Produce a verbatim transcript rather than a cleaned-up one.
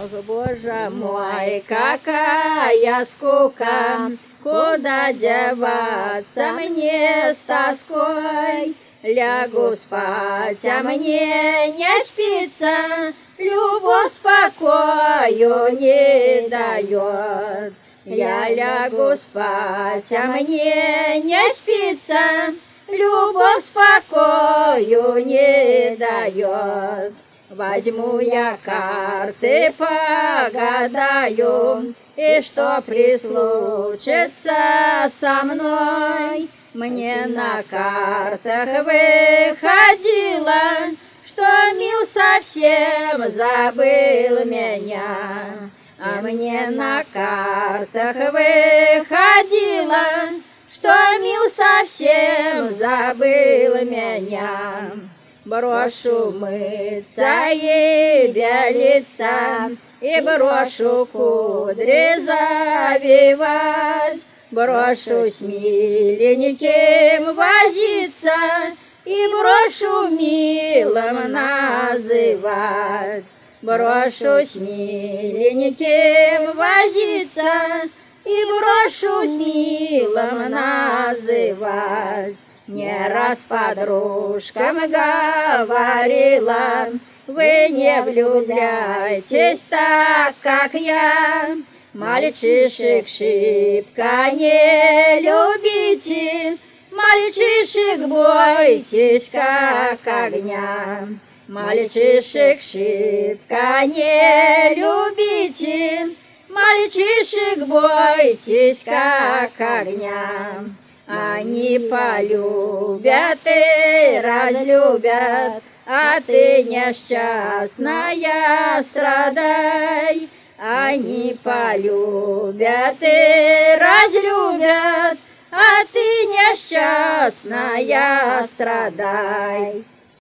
Ох, Боже мой, какая скука, куда деваться мне с тоской? Лягу спать, а мне не спится, любовь спокою не дает. Я лягу спать, а мне не спится, любовь спокою не дает. Возьму я карты, погадаю, и что прислучится со мной. Мне на картах выходило, что мил совсем забыл меня. А мне на картах выходило, что мил совсем забыл меня. Брошу мыться и белиться, и брошу кудри завивать, брошусь миленьким возиться, и брошу милым называть. Брошусь миленьким возиться, и брошусь милым называть. Не раз подружкам говорила, вы не влюбляйтесь так, как я. Мальчишек шибко не любите, мальчишек бойтесь, как огня. Мальчишек шибко не любите, мальчишек бойтесь, как огня. Они полюбят и разлюбят, а ты несчастная страдай. Они полюбят и разлюбят, а ты несчастная страдай.